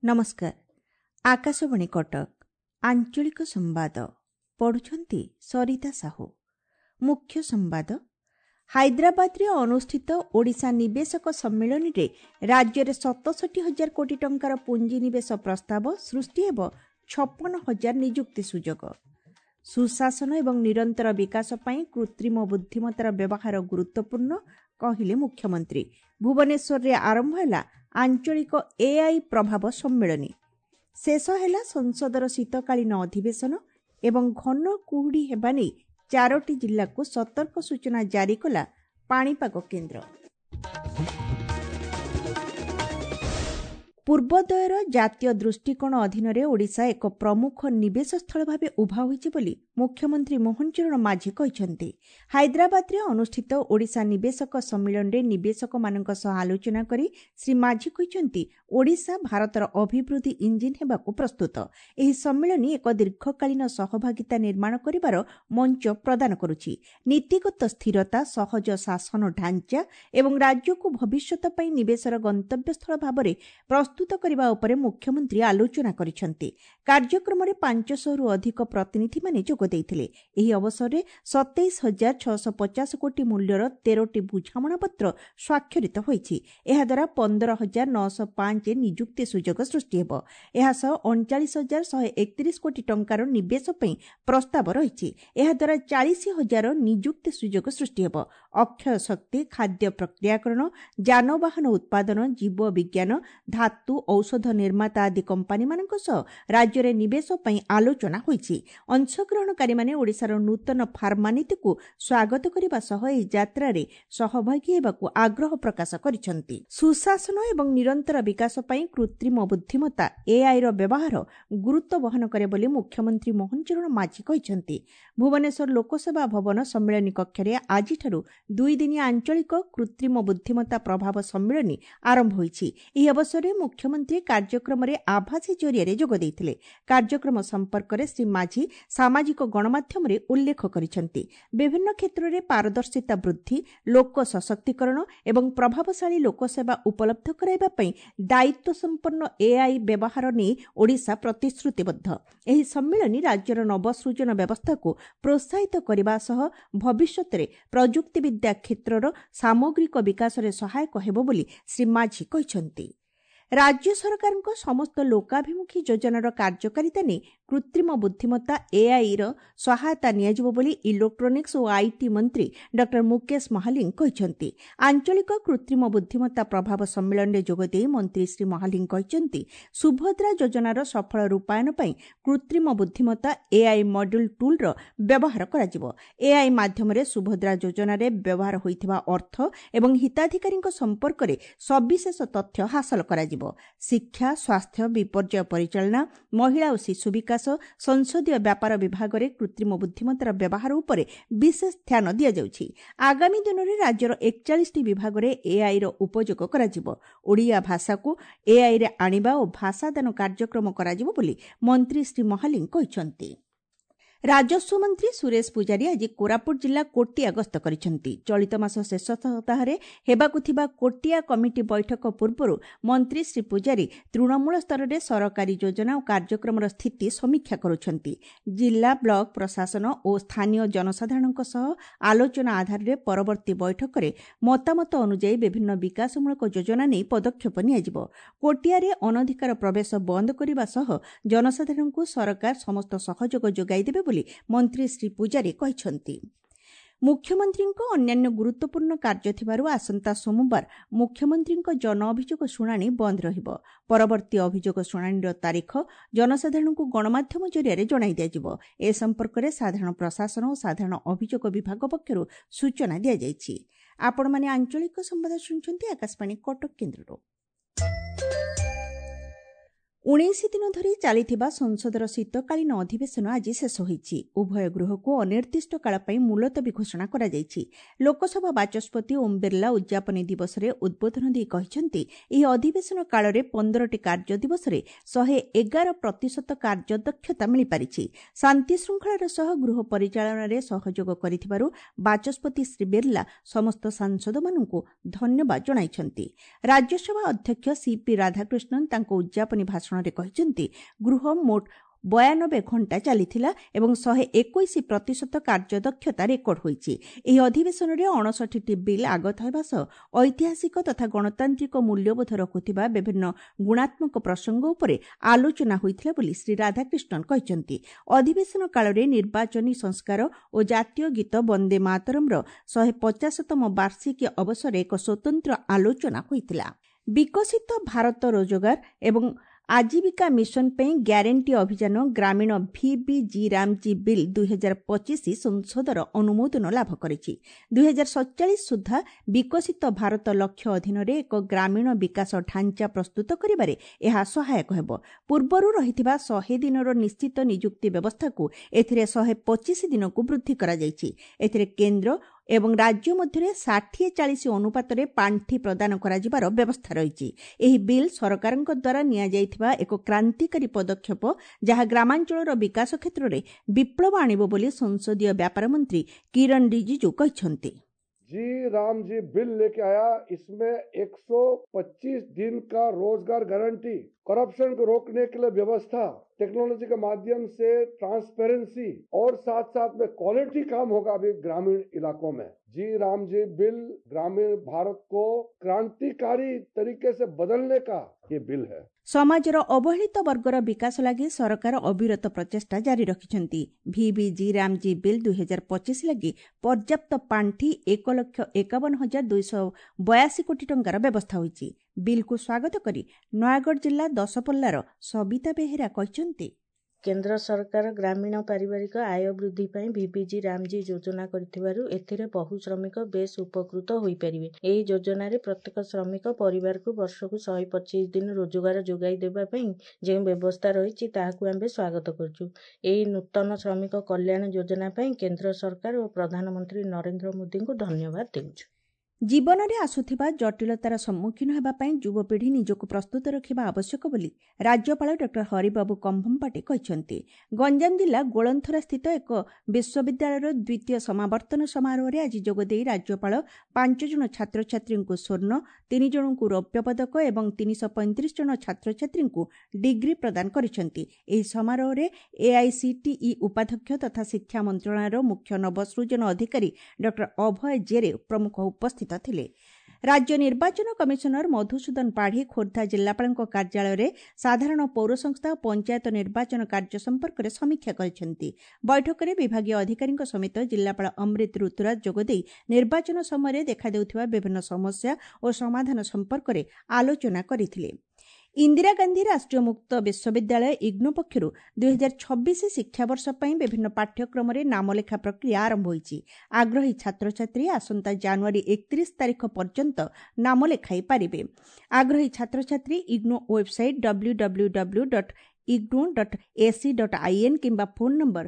नमस्कार। आकाशवाणी कटक आंचलिक संवाद पढ़ुछंती सरिता साहू। मुख्य संवाद। हैदराबाद रे अनुष्ठित ओडिशा निवेशक सम्मेलन रे राज्य रे 67,000 कोटी टंकार पुंजी निवेश प्रस्ताव सृष्टि हेब 56,000 नियुक्ति सुजोग। सुशासन एवं निरंतर विकास पई कृत्रिम बुद्धिमत्तार व्यवहार गुरुत्वपूर्ण कहिले मुख्यमंत्री। भुवनेश्वर रे आरंभ हैला आंचलिक एआई प्रभाव सम्मेलनी। शेष हैला संसदर शीतकालीन अधिवेशन एवं घन कुहुड़ी हेबा नै 4टी जिल्ला को सतर्क सूचना जारी कला पाणीपाग केन्द्र। पूर्वोदयर जातीय दृष्टिकोण अधीन ओडिशा एक प्रमुख निवेश स्थल भाव उभा होइछि बोली मुख्यमंत्री मोहन चरण माझी कहिसंती। हैदराबाद रे अनुष्ठित ओडिशा निवेशक सम्मेलन रे निवेशक मानक सह आलोचना करी श्री माझी कहिसंती ओडिशा भारतर अभिवृद्धि इंजिन हेबाकू प्रस्तुत। एही सम्मेलन एक दीर्घकालीन सहभागिता निर्माण करिवार मंच प्रदान करुछि। नीतिगत स्थिरता, सहज शासन ढांचा एवं राज्य को भविष्यत पई निवेशर गंतव्य स्थल भाबरे प्रस्तुत करबा उपरे मुख्यमंत्री आलोचना करिसंती। कार्यक्रम रे 500 रु अधिक प्रतिनिधि माने जोग दैथिले। एही अवसर रे 27,650 कोटी मूल्यर 13टी बुझामणा पत्र स्वाक्षरित होईछि। एहा द्वारा 15,905 नियुक्ति सुजोग सृष्टि हेबो। एहा सह 39,131 कोटी टंकार निवेश पई प्रस्ताव रहिछि। एहा द्वारा 40,000 नियुक्ति सुजोग सृष्टि हेबो। अक्षय शक्ति, खाद्य प्रक्रियाकरण, जानवाहन उत्पादन, जीव विज्ञान, धातु, औषध निर्माता आदि कंपानी मानक सह राज्य रे निवेश पई आलोचना होईछि। अंशग्रहणकारी माने ओडिशार नूतन फार्मा नीति को स्वागत करिबा सह एही यात्रा रे सहभागी हेबाकू आग्रह प्रकाश करिसंती। सुशासन एवं निरंतर विकास पई कृत्रिम बुद्धिमत्ता एआई रो व्यवहार गुरुत्व वहन करे बोली मुख्यमंत्री मोहन चरण माझी कहिसंती। भुवनेश्वर लोकसेवा भवन सम्मेलन कक्ष रे आजि ठारू 2 दिनिया आंचलिक कृत्रिम बुद्धिमत्ता प्रभाव सम्मेलन आरंभ होईछि। एही अवसर रे मुख्यमंत्री कार्यक्रम रे आभासी जरिया जोग दैथिले। कार्यक्रम संपर्क रे श्री माझी सामाजिक गणमाध्यम रे उल्लेख करिसंती। विभिन्न क्षेत्र रे पारदर्शिता वृद्धि, लोक सशक्तिकरण एवं प्रभावशाली लोकसेवा उपलब्ध कराइबा पई दायित्व संपन्न एआई व्यवहार नै ओडिशा प्रतिश्रुतिबद्ध। एही सम्मेलन राज्यर नवसृजन व्यवस्था को प्रोत्साहित करबा सह भविष्यत रे प्रयुक्ति विद्या क्षेत्रर सामग्रिक विकास रे सहायक हेबो बोली श्री माझी कहिसंती। राज्य सरकार समस्त लोकाभिमुखी योजनार कार्यकारिता ने कृत्रिम बुद्धिमत्ता एआई रो सहायता नियाजिबो बोली इलेक्ट्रोनिक्स और आईटी मंत्री डॉक्टर मुकेश महालिंग कहिसंती। आंचलिक कृत्रिम बुद्धिमत्ता प्रभाव सम्मेलन रे जोग देई मंत्री श्री महालिंग कहिसंती सुभद्रा योजनार सफल रूपायन पई कृत्रिम बुद्धिमत्ता एआई मॉड्यूल टूल रो व्यवहार कराजिबो। एआई माध्यम रे सुभद्रा योजना रे व्यवहार होइथिबा अर्थ एवं हिताधिकारी संपर्क रे सविशेष तथ्य हासिल कराजिबो। शिक्षा, स्वास्थ्य, विपर्यय परिचालना, महिला और शिशु विकास, संसदीय व्यापार विभाग रे कृत्रिम बुद्धिमत्तार व्यवहार उपरे विशेष ध्यान दिया जाउछि। आगामी दिन रे राज्यर 41टी विभाग रे एआई रो उपयोग कराजिबो। ओडिया भाषा को एआई रे आनिबा और भाषादान कार्यक्रम कराजिबो बोली मंत्री श्री महालिंग कहिसंती। राजस्व मंत्री सुरेश पुजारी आज कोरापुट जिला कोटिया गस्त करिसंती। चलित मास शेष सप्ताह रे हेबाकु थिबा कोटिया कमिटी बैठक पूर्व मंत्री श्री पुजारी तृणमूल स्तर रे सरकारी योजना और कार्यक्रम स्थिति समीक्षा करुछंती। जिला, ब्लॉक प्रशासन और स्थानीय जनसाधारणक सह आलोचना आधार रे परवर्ती बैठक रे मतामत अनुसार विभिन्न विकासमूलक योजना नै पदक्षेप नियाजिबो। कोटिया रे अनधिकार प्रवेश बंद करिबा सह जनसाधारणक सरकार समस्त सहयोग जोगाई देबे मंत्री श्री पुजारी कहिसंती। मुख्यमंत्री अन्यान्य गुरुत्वपूर्ण कार्य थिबारु आसंता सोमवार मुख्यमंत्री जन अभियोग शुणाणी बंद रहिबो। परवर्ती अभियोग शुणाणीर तारीख जनसाधारण को गणमाध्यम जरिया जणाई दियाजिबो। ए संपर्क रे साधारण प्रशासन और साधारण अभियोग विभाग पक्षरु सूचना दिया जायछि। आपण माने आंचलिक संवाद सुनछंती आकाशवाणी कटक केन्द्ररो। 19 दिन धरी चलिथिबा संसदर शीतकालीन अधिवेशन आज शेष होईछि। उभय गृह को अनिर्दिष्ट काल पई मुलतवी घोषणा करा जायछि। लोकसभा बाचस्पति ओम बिरला उद्यापनी दिवस रे उद्बोधन दी कहिसंती एही अधिवेशन काल रे 15टी कार्य दिवस रे 111% कार्यदक्षता मिली पारिछि। शांति श्रृंखलार सह गृह परिचालन रे सहयोग करिथिबारु बाचस्पति श्री बिरला समस्त सांसद माननकु धन्यवाद जणाइछंती। राज्यसभा अध्यक्ष सीपी राधाकृष्णन तांको उद्यापनी भाषण ଭାଷଣରେ କହିଛନ୍ତି ଗୃହ ମୋଟ 92 ଘଣ୍ଟା ଚାଲିଥିଲା ଏବଂ 121% କାର୍ଯ୍ୟଦକ୍ଷତା ରେକର୍ଡ ହୋଇଛି। ଏହି ଅଧିବେଶନରେ 59ଟି ବିଲ୍ ଆଗତ ହେବା ସହ ଐତିହାସିକ ତଥା ଗଣତାନ୍ତ୍ରିକ ମୂଲ୍ୟବୋଧ ରଖୁଥିବା ବିଭିନ୍ନ ଗୁଣାତ୍ମକ ପ୍ରସଙ୍ଗ ଉପରେ ଆଲୋଚନା ହୋଇଥିଲା ବୋଲି ଶ୍ରୀ ରାଧାକ୍ରିଷ୍ଣନ କହିଛନ୍ତି। ଅଧିବେଶନ କାଳରେ ନିର୍ବାଚନୀ ସଂସ୍କାର ଓ ଜାତୀୟ ଗୀତ ବନ୍ଦେ ମାତରମ୍ର 150ତମ ବାର୍ଷିକୀ ଅବସରରେ ଏକ ସ୍ୱତନ୍ତ୍ର ଆଲୋଚନା ହୋଇଥିଲା। ବିକଶିତ ଭାରତ ରୋଜଗାର ଏବଂ ଆଜୀବିକା ମିଶନ ପାଇଁ ଗ୍ୟାରେଣ୍ଟି ଅଭିଯାନ ଗ୍ରାମୀଣ VBG ରାମଜୀ ବିଲ୍ 2025 ସଂସଦର ଅନୁମୋଦନ ଲାଭ କରିଛି। 2047 ସୁଦ୍ଧା ବିକଶିତ ଭାରତ ଲକ୍ଷ୍ୟ ଅଧୀନରେ ଏକ ଗ୍ରାମୀଣ ବିକାଶ ଢାଞ୍ଚା ପ୍ରସ୍ତୁତ କରିବାରେ ଏହା ସହାୟକ ହେବ। ପୂର୍ବରୁ ରହିଥିବା 100 ଦିନର ନିଶ୍ଚିତ ନିଯୁକ୍ତି ବ୍ୟବସ୍ଥାକୁ ଏଥିରେ 125 ଦିନକୁ ବୃଦ୍ଧି କରାଯାଇଛି। ଏଥିରେ କେନ୍ଦ୍ର ଏବଂ ରାଜ୍ୟ ମଧ୍ୟରେ 60-40 ଅନୁପାତରେ ପାଣ୍ଠି ପ୍ରଦାନ କରାଯିବାର ବ୍ୟବସ୍ଥା ରହିଛି। ଏହି ବିଲ୍ ସରକାରଙ୍କ ଦ୍ୱାରା ନିଆଯାଇଥିବା ଏକ କ୍ରାନ୍ତିକାରୀ ପଦକ୍ଷେପ ଯାହା ଗ୍ରାମାଞ୍ଚଳର ବିକାଶ କ୍ଷେତ୍ରରେ ବିପ୍ଳବ ଆଣିବ ବୋଲି ସଂସଦୀୟ ବ୍ୟାପାର ମନ୍ତ୍ରୀ କିରଣ ରିଜିଜୁ କହିଛନ୍ତି। जी राम जी बिल लेके आया, इसमें 125 दिन का रोजगार गारंटी, करप्शन को रोकने के लिए व्यवस्था, टेक्नोलॉजी के माध्यम से ट्रांसपेरेंसी और साथ साथ में क्वालिटी काम होगा अभी ग्रामीण इलाकों में। जी राम जी बिल ग्रामीण भारत को क्रांतिकारी तरीके से बदलने का ये बिल है। ସମାଜର ଅବହେଳିତ ବର୍ଗର ବିକାଶ ଲାଗି ସରକାର ଅବିରତ ପ୍ରଚେଷ୍ଟା ଜାରି ରଖିଛନ୍ତି। VBG ରାମଜୀ ବିଲ୍ 2025 ଲାଗି ପର୍ଯ୍ୟାପ୍ତ ପାଣ୍ଠି 1,51,282 କୋଟି ଟଙ୍କାର ବ୍ୟବସ୍ଥା ହୋଇଛି। ବିଲ୍କୁ ସ୍ୱାଗତ କରି ନୟାଗଡ଼ ଜିଲ୍ଲା ଦଶପଲ୍ଲାର ସବିତା ବେହେରା କହିଛନ୍ତି, କେନ୍ଦ୍ର ସରକାର ଗ୍ରାମୀଣ ପାରିବାରିକ ଆୟ ବୃଦ୍ଧି ପାଇଁ VBG ରାମଜୀ ଯୋଜନା କରିଥିବାରୁ ଏଥିରେ ବହୁ ଶ୍ରମିକ ବେଶ୍ ଉପକୃତ ହୋଇପାରିବେ। ଏହି ଯୋଜନାରେ ପ୍ରତ୍ୟେକ ଶ୍ରମିକ ପରିବାରକୁ ବର୍ଷକୁ 125 ଦିନ ରୋଜଗାର ଯୋଗାଇ ଦେବା ପାଇଁ ଯେଉଁ ବ୍ୟବସ୍ଥା ରହିଛି ତାହାକୁ ଆମେ ସ୍ୱାଗତ କରୁଛୁ। ଏହି ନୂତନ ଶ୍ରମିକ କଲ୍ୟାଣ ଯୋଜନା ପାଇଁ କେନ୍ଦ୍ର ସରକାର ଓ ପ୍ରଧାନମନ୍ତ୍ରୀ ନରେନ୍ଦ୍ର ମୋଦିଙ୍କୁ ଧନ୍ୟବାଦ ଦେଉଛୁ। ଜୀବନରେ ଆସୁଥିବା ଜଟିଳତାର ସମ୍ମୁଖୀନ ହେବା ପାଇଁ ଯୁବପିଢ଼ି ନିଜକୁ ପ୍ରସ୍ତୁତ ରଖିବା ଆବଶ୍ୟକ ବୋଲି ରାଜ୍ୟପାଳ ଡକ୍ଟର ହରିବାବୁ କମ୍ଭମପାଟି କହିଛନ୍ତି। ଗଞ୍ଜାମ ଜିଲ୍ଲା ଗୋଳନ୍ଥରାସ୍ଥିତ ଏକ ବିଶ୍ୱବିଦ୍ୟାଳୟର ଦ୍ୱିତୀୟ ସମାବର୍ତ୍ତନ ସମାରୋହରେ ଆଜି ଯୋଗଦେଇ ରାଜ୍ୟପାଳ 5 ଜଣ ଛାତ୍ରଛାତ୍ରୀଙ୍କୁ ସ୍ୱର୍ଣ୍ଣ, 3 ଜଣଙ୍କୁ ରୌପ୍ୟ ପଦକ ଏବଂ 335 ଜଣ ଛାତ୍ରଛାତ୍ରୀଙ୍କୁ ଡିଗ୍ରୀ ପ୍ରଦାନ କରିଛନ୍ତି। ଏହି ସମାରୋହରେ AICTE ଉପାଧ୍ୟକ୍ଷ ତଥା ଶିକ୍ଷା ମନ୍ତ୍ରଣାଳୟର ମୁଖ୍ୟ ନବସୃଜନ ଅଧିକାରୀ ଡକ୍ଟର ଅଭୟ ଜେରେ ପ୍ରମୁଖ ଉପସ୍ଥିତ ଥିଲେ। ରାଜ୍ୟ ନିର୍ବାଚନ କମିଶନର ମଧୁସୂଦନ ପାଢ଼ୀ ଖୋର୍ଦ୍ଧା ଜିଲ୍ଲାପାଳଙ୍କ କାର୍ଯ୍ୟାଳୟରେ ସାଧାରଣ ପୌର ସଂସ୍ଥା ଓ ପଞ୍ଚାୟତ ନିର୍ବାଚନ କାର୍ଯ୍ୟ ସମ୍ପର୍କରେ ସମୀକ୍ଷା କରିଛନ୍ତି। ବୈଠକରେ ବିଭାଗୀୟ ଅଧିକାରୀଙ୍କ ସମେତ ଜିଲ୍ଲାପାଳ ଅମୃତ ଋତୁରାଜ ଯୋଗଦେଇ ନିର୍ବାଚନ ସମୟରେ ଦେଖାଦେଉଥିବା ବିଭିନ୍ନ ସମସ୍ୟା ଓ ସମାଧାନ ସମ୍ପର୍କରେ ଆଲୋଚନା କରିଥିଲେ। ଇନ୍ଦିରା ଗାନ୍ଧୀ ରାଷ୍ଟ୍ରୀୟ ମୁକ୍ତ ବିଶ୍ୱବିଦ୍ୟାଳୟ ଇଗ୍ନୋ ପକ୍ଷରୁ 2026 ଶିକ୍ଷାବର୍ଷ ପାଇଁ ବିଭିନ୍ନ ପାଠ୍ୟକ୍ରମରେ ନାମଲେଖା ପ୍ରକ୍ରିୟା ଆରମ୍ଭ ହୋଇଛି। ଆଗ୍ରହୀ ଛାତ୍ରଛାତ୍ରୀ ଆସନ୍ତା ଜାନୁଆରୀ 31 ତାରିଖ ପର୍ଯ୍ୟନ୍ତ ନାମ ଲେଖାଇ ପାରିବେ। ଆଗ୍ରହୀ ଛାତ୍ରଛାତ୍ରୀ ଇଗ୍ନୋ ୱେବସାଇଟ୍ www.igno.ac.in କିମ୍ବା ଫୋନ୍ ନମ୍ବର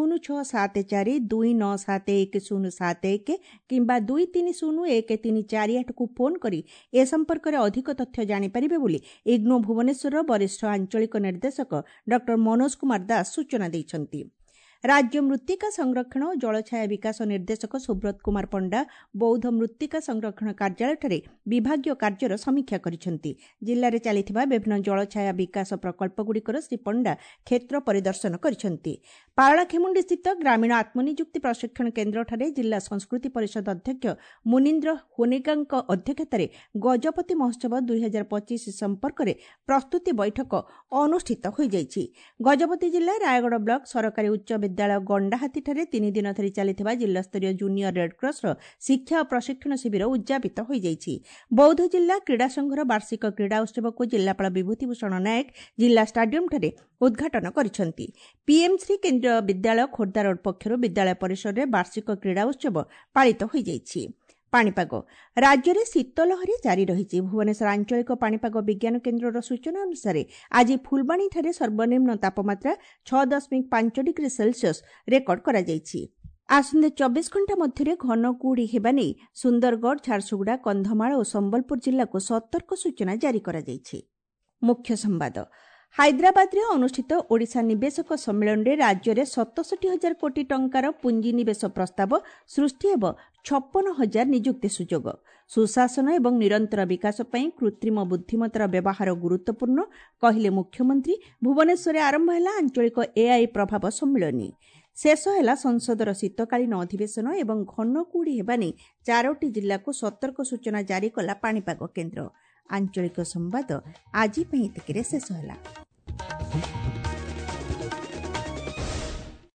0674297171 କିମ୍ବା 230138କୁ ଫୋନ୍ କରି ଏ ସମ୍ପର୍କରେ ଅଧିକ ତଥ୍ୟ ଜାଣିପାରିବେ ବୋଲି ଇଗ୍ନୋ ଭୁବନେଶ୍ୱରର ବରିଷ୍ଠ ଆଞ୍ଚଳିକ ନିର୍ଦ୍ଦେଶକ ଡକ୍ଟର ମନୋଜ କୁମାର ଦାସ ସୂଚନା ଦେଇଛନ୍ତି। ରାଜ୍ୟ ମୃତ୍ତିକା ସଂରକ୍ଷଣ ଓ ଜଳଛାୟା ବିକାଶ ନିର୍ଦ୍ଦେଶକ ସୁବ୍ରତ କୁମାର ପଣ୍ଡା ବୌଦ୍ଧ ମୃତ୍ତିକା ସଂରକ୍ଷଣ କାର୍ଯ୍ୟାଳୟଠାରେ ବିଭାଗୀୟ କାର୍ଯ୍ୟର ସମୀକ୍ଷା କରିଛନ୍ତି। ଜିଲ୍ଲାରେ ଚାଲିଥିବା ବିଭିନ୍ନ ଜଳଛାୟା ବିକାଶ ପ୍ରକଳ୍ପଗୁଡ଼ିକର ଶ୍ରୀ ପଣ୍ଡା କ୍ଷେତ୍ର ପରିଦର୍ଶନ କରିଛନ୍ତି। ପାରଳାଖେମୁଣ୍ଡିସ୍ଥିତ ଗ୍ରାମୀଣ ଆତ୍ମନିଯୁକ୍ତି ପ୍ରଶିକ୍ଷଣ କେନ୍ଦ୍ରଠାରେ ଜିଲ୍ଲା ସଂସ୍କୃତି ପରିଷଦ ଅଧ୍ୟକ୍ଷ ମୁନୀନ୍ଦ୍ର ହୋନେଗାଙ୍କ ଅଧ୍ୟକ୍ଷତାରେ ଗଜପତି ମହୋତ୍ସବ 2025 ସମ୍ପର୍କରେ ପ୍ରସ୍ତୁତି ବୈଠକ ଅନୁଷ୍ଠିତ ହୋଇଯାଇଛି। ଗଜପତି ଜିଲ୍ଲା ରାୟଗଡ଼ ବ୍ଲକ ସରକାରୀ ଉଚ୍ଚ ବିଦ୍ୟାଳୟ ଗଣ୍ଡାହାତୀଠାରେ 3 ଦିନ ଧରି ଚାଲିଥିବା ଜିଲ୍ଲାସ୍ତରୀୟ ଜୁନିୟର ରେଡ୍କ୍ରସର ଶିକ୍ଷା ଓ ପ୍ରଶିକ୍ଷଣ ଶିବିର ଉଦ୍ଯାପିତ ହୋଇଯାଇଛି। ବୌଦ୍ଧ ଜିଲ୍ଲା କ୍ରୀଡ଼ା ସଂଘର ବାର୍ଷିକ କ୍ରୀଡ଼ା ଉତ୍ସବକୁ ଜିଲ୍ଲାପାଳ ବିଭୂତିଭୂଷଣ ନାୟକ ଜିଲ୍ଲା ଷ୍ଟାଡିୟମଠାରେ ଉଦ୍ଘାଟନ କରିଛନ୍ତି। PMଶ୍ରୀ କେନ୍ଦ୍ରୀୟ ବିଦ୍ୟାଳୟ ଖୋର୍ଦ୍ଧା ରୋଡ୍ ପକ୍ଷରୁ ବିଦ୍ୟାଳୟ ପରିସରରେ ବାର୍ଷିକ କ୍ରୀଡ଼ା ଉତ୍ସବ ପାଳିତ ହୋଇଯାଇଛି। ପାଣିପାଗ ରାଜ୍ୟରେ ଶୀତଲହରୀ ଜାରି ରହିଛି। ଭୁବନେଶ୍ୱର ଆଞ୍ଚଳିକ ପାଣିପାଗ ବିଜ୍ଞାନ କେନ୍ଦ୍ରର ସୂଚନା ଅନୁସାରେ ଆଜି ଫୁଲବାଣୀଠାରେ ସର୍ବନିମ୍ନ ତାପମାତ୍ରା 6.5 ଡିଗ୍ରୀ ସେଲ୍ସିୟସ୍ ରେକର୍ଡ କରାଯାଇଛି। ଆସନ୍ତା 24 ଘଣ୍ଟା ମଧ୍ୟରେ ଘନ କୁହୁଡ଼ି ହେବା ନେଇ ସୁନ୍ଦରଗଡ଼, ଝାରସୁଗୁଡ଼ା, କନ୍ଧମାଳ ଓ ସମ୍ବଲପୁର ଜିଲ୍ଲାକୁ ସତର୍କ ସୂଚନା ଜାରି କରାଯାଇଛି। ମୁଖ୍ୟ ସମ୍ବାଦ ହାଇଦ୍ରାବାଦରେ ଅନୁଷ୍ଠିତ ଓଡ଼ିଶା ନିବେଶକ ସମ୍ମିଳନୀରେ ରାଜ୍ୟରେ 67,000 କୋଟି ଟଙ୍କାର ପୁଞ୍ଜିନିବେଶ ପ୍ରସ୍ତାବ ସୃଷ୍ଟି ହେବ 56,000 ନିଯୁକ୍ତି ସୁଯୋଗ। ସୁଶାସନ ଏବଂ ନିରନ୍ତର ବିକାଶ ପାଇଁ କୃତ୍ରିମ ବୁଦ୍ଧିମତ୍ତାର ବ୍ୟବହାର ଗୁରୁତ୍ୱପୂର୍ଣ୍ଣ କହିଲେ ମୁଖ୍ୟମନ୍ତ୍ରୀ। ଭୁବନେଶ୍ୱରରେ ଆରମ୍ଭ ହେଲା ଆଞ୍ଚଳିକ ଏଆଇ ପ୍ରଭାବ ସମ୍ମିଳନୀ। ଶେଷ ହେଲା ସଂସଦର ଶୀତକାଳୀନ ଅଧିବେଶନ ଏବଂ ଘନ କୁହୁଡ଼ି ହେବା ନେଇ 4ଟି ଜିଲ୍ଲାକୁ ସତର୍କ ସୂଚନା ଜାରି କଲା ପାଣିପାଗ କେନ୍ଦ୍ର। ଆଞ୍ଚଳିକ ସମ୍ବାଦ ଆଜି ପାଇଁ ଏତିକିରେ ଶେଷ ହେଲା।